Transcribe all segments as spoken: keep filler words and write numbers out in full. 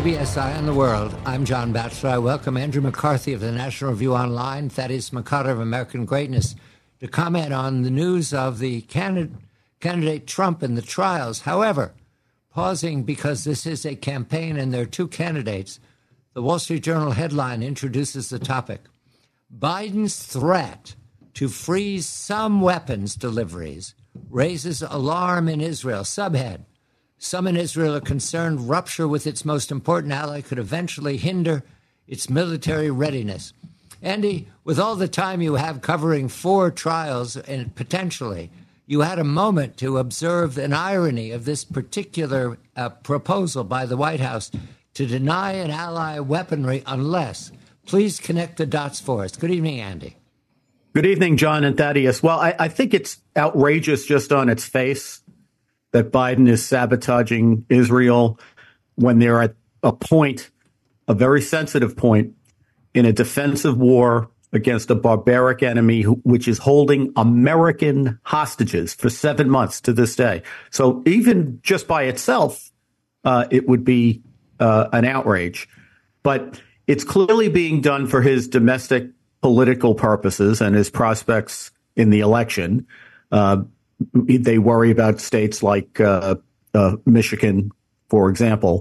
B S Eye on the World. I'm John Batchelor. I welcome Andrew McCarthy of the National Review Online, Thaddeus McCarter of American Greatness, to comment on the news of the candidate, candidate Trump and the trials. However, pausing because this is a campaign and there are two candidates, the Wall Street Journal headline introduces the topic. Biden's threat to freeze some weapons deliveries raises alarm in Israel. Subhead. Some in Israel are concerned rupture with its most important ally could eventually hinder its military readiness. Andy, with all the time you have covering four trials and potentially, you had a moment to observe an irony of this particular uh, proposal by the White House to deny an ally weaponry unless. Please connect the dots for us. Good evening, Andy. Good evening, John and Thaddeus. Well, I, I think it's outrageous just on its face that Biden is sabotaging Israel when they're at a point, a very sensitive point, in a defensive war against a barbaric enemy who, which is holding American hostages for seven months to this day. So even just by itself, uh, it would be uh, an outrage. But it's clearly being done for his domestic political purposes and his prospects in the election. Uh, They worry about states like uh, uh, Michigan, for example.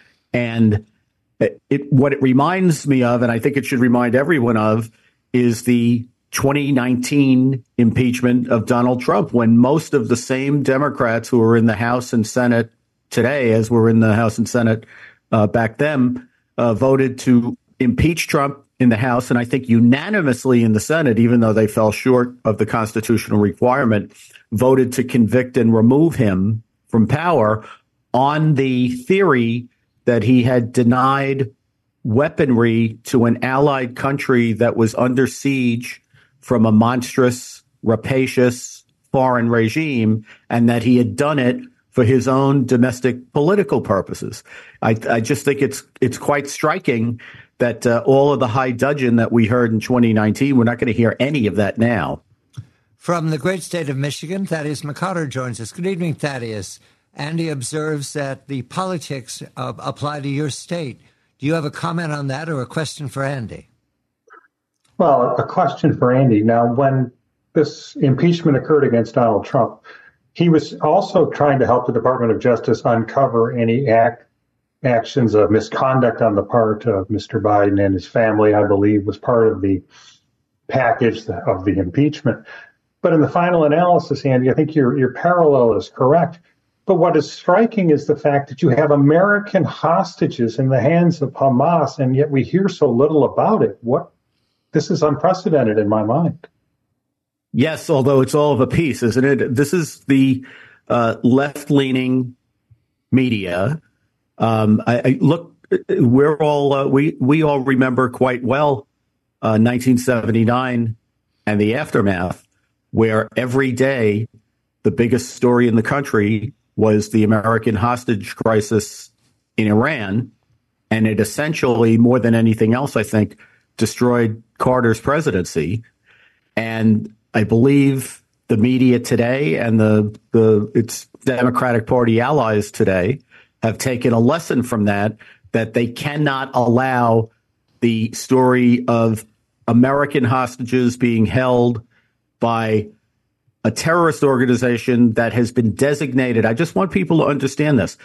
And it, it, what it reminds me of, and I think it should remind everyone of, is the twenty nineteen impeachment of Donald Trump, when most of the same Democrats who are in the House and Senate today, as were in the House and Senate uh, back then, uh, voted to impeach Trump in the House, and I think unanimously in the Senate, even though they fell short of the constitutional requirement, voted to convict and remove him from power on the theory that he had denied weaponry to an allied country that was under siege from a monstrous, rapacious foreign regime, and that he had done it for his own domestic political purposes. I, I just think it's it's quite striking that uh, all of the high dudgeon that we heard in twenty nineteen, we're not going to hear any of that now. From the great state of Michigan, Thaddeus McCarter joins us. Good evening, Thaddeus. Andy observes that the politics uh, apply to your state. Do you have a comment on that or a question for Andy? Well, a question for Andy. Now, when this impeachment occurred against Donald Trump, he was also trying to help the Department of Justice uncover any act actions of misconduct on the part of Mister Biden and his family, I believe, was part of the package of the impeachment. But in the final analysis, Andy, I think your, your parallel is correct. But what is striking is the fact that you have American hostages in the hands of Hamas, and yet we hear so little about it. What? This is unprecedented in my mind. Yes, although it's all of a piece, isn't it? This is the uh, left-leaning media. Um, I, I look, we're all uh, we we all remember quite well uh, nineteen seventy-nine and the aftermath, where every day the biggest story in the country was the American hostage crisis in Iran, and it essentially, more than anything else, I think, destroyed Carter's presidency. And I believe the media today and the the its Democratic Party allies today have taken a lesson from that, that they cannot allow the story of American hostages being held by a terrorist organization that has been designated. I just want people to understand this.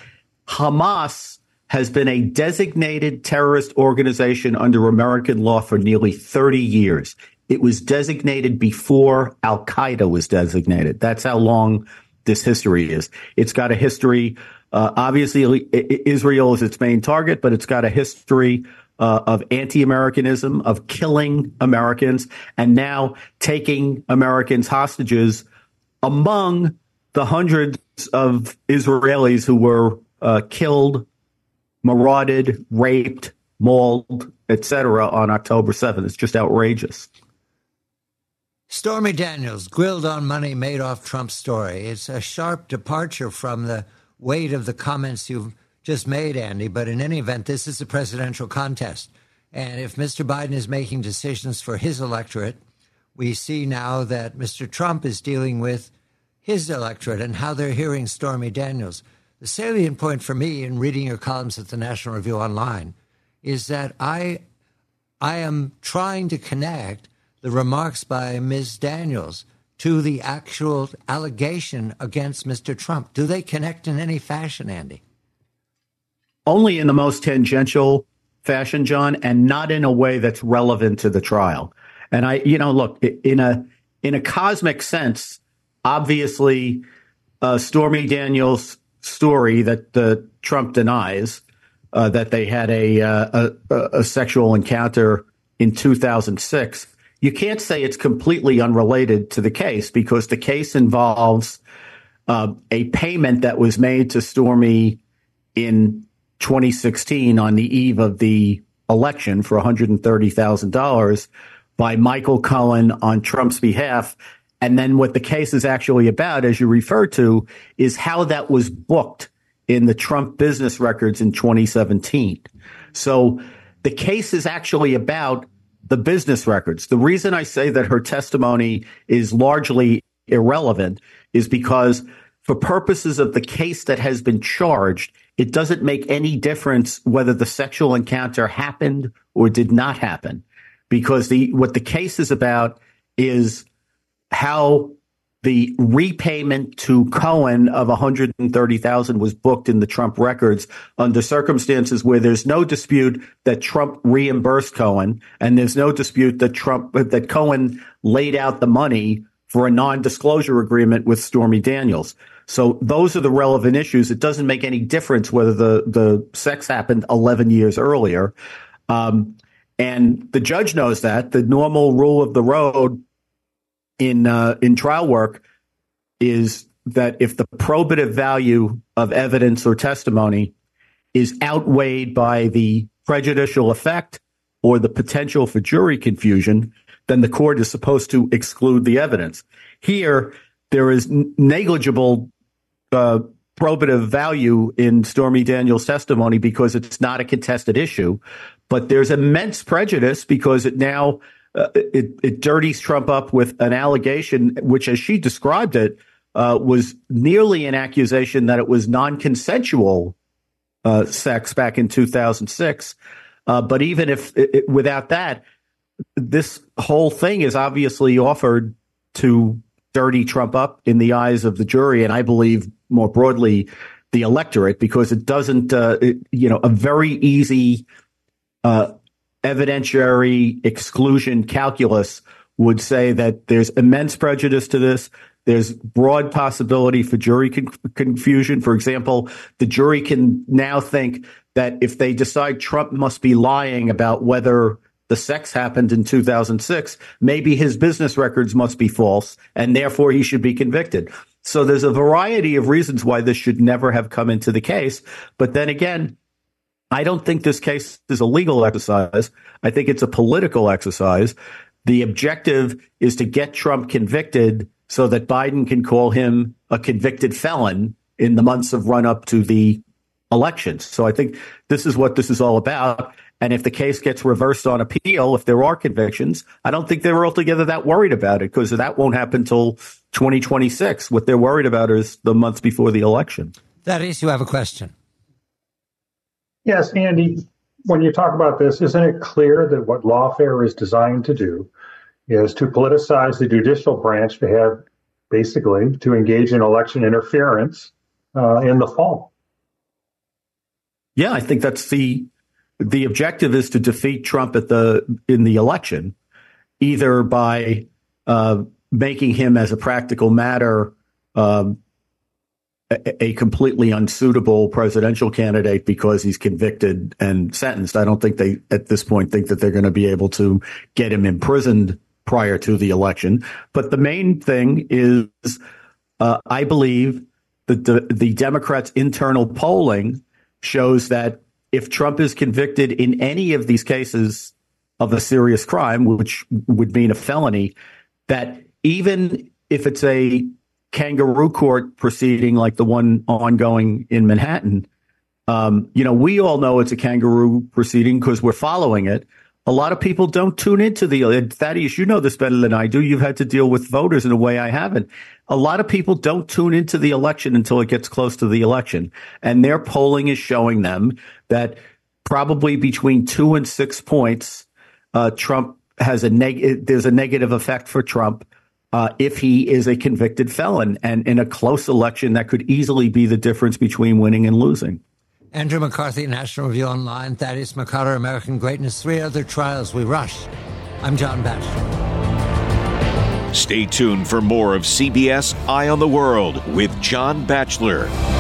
Hamas has been a designated terrorist organization under American law for nearly thirty years. It was designated before Al-Qaeda was designated. That's how long this history is. It's got a history. Uh, obviously, Israel is its main target, but it's got a history uh, of anti-Americanism, of killing Americans, and now taking Americans hostages among the hundreds of Israelis who were uh, killed, marauded, raped, mauled, et cetera on October seventh. It's just outrageous. Stormy Daniels, grilled on money made off Trump's story. It's a sharp departure from the weight of the comments you've just made, Andy. But in any event, this is a presidential contest. And if Mister Biden is making decisions for his electorate, we see now that Mister Trump is dealing with his electorate and how they're hearing Stormy Daniels. the salient point for me in reading your columns at the National Review Online is that I, I am trying to connect the remarks by Miz Daniels to the actual allegation against Mister Trump. Do they connect in any fashion, Andy? Only in the most tangential fashion, John, and not in a way that's relevant to the trial. And I, you know, look, in a in a cosmic sense, obviously, uh, Stormy Daniels' story that uh, Trump denies uh, that they had a, uh, a a sexual encounter in two thousand six. You can't say it's completely unrelated to the case because the case involves uh, a payment that was made to Stormy in twenty sixteen on the eve of the election for one hundred thirty thousand dollars by Michael Cohen on Trump's behalf. And then what the case is actually about, as you referred to, is how that was booked in the Trump business records in twenty seventeen. So the case is actually about the business records. The reason I say that her testimony is largely irrelevant is because for purposes of the case that has been charged, it doesn't make any difference whether the sexual encounter happened or did not happen, because the what the case is about is how the repayment to Cohen of one hundred thirty thousand dollars was booked in the Trump records under circumstances where there's no dispute that Trump reimbursed Cohen, and there's no dispute that Trump that Cohen laid out the money for a non-disclosure agreement with Stormy Daniels. So those are the relevant issues. It doesn't make any difference whether the, the sex happened eleven years earlier. Um, and the judge knows that. The normal rule of the road in uh, in trial work is that if the probative value of evidence or testimony is outweighed by the prejudicial effect or the potential for jury confusion, then the court is supposed to exclude the evidence. Here, there is negligible uh, probative value in Stormy Daniels' testimony because it's not a contested issue, but there's immense prejudice because it now uh, it, it dirties Trump up with an allegation, which, as she described it, uh, was nearly an accusation that it was non-consensual uh, sex back in two thousand six. Uh, but even if it, without that, this whole thing is obviously offered to dirty Trump up in the eyes of the jury, and I believe more broadly the electorate, because it doesn't, uh, it, you know, a very easy uh, evidentiary exclusion calculus would say that there's immense prejudice to this. There's broad possibility for jury con- confusion. For example, the jury can now think that if they decide Trump must be lying about whether the sex happened in two thousand six, maybe his business records must be false, and therefore he should be convicted. So there's a variety of reasons why this should never have come into the case. But then again, I don't think this case is a legal exercise. I think it's a political exercise. The objective is to get Trump convicted so that Biden can call him a convicted felon in the months of run up to the elections. So I think this is what this is all about. And if the case gets reversed on appeal, if there are convictions, I don't think they're altogether that worried about it, because that won't happen until twenty twenty-six. What they're worried about is the months before the election. Thaddeus, you have a question. Yes, Andy, when you talk about this, isn't it clear that what lawfare is designed to do is to politicize the judicial branch, to have basically to engage in election interference uh, in the fall? Yeah, I think that's the the objective is to defeat Trump at the in the election, either by uh, making him, as a practical matter, um, a, a completely unsuitable presidential candidate because he's convicted and sentenced. I don't think they, at this point, think that they're going to be able to get him imprisoned prior to the election. But the main thing is, uh, I believe that the, the Democrats' internal polling shows that if Trump is convicted in any of these cases of a serious crime, which would mean a felony, that even if it's a kangaroo court proceeding like the one ongoing in Manhattan, um, you know, we all know it's a kangaroo proceeding because we're following it. A lot of people don't tune into the, Thaddeus, you know this better than I do. You've had to deal with voters in a way I haven't. A lot of people don't tune into the election until it gets close to the election. And their polling is showing them that probably between two and six points, uh, Trump has a neg- there's a negative effect for Trump uh, if he is a convicted felon. And in a close election, that could easily be the difference between winning and losing. Andrew McCarthy, National Review Online. Thaddeus McCarter, American Greatness. Three other trials we rushed. I'm John Batchelor. Stay tuned for more of C B S Eye on the World with John Batchelor.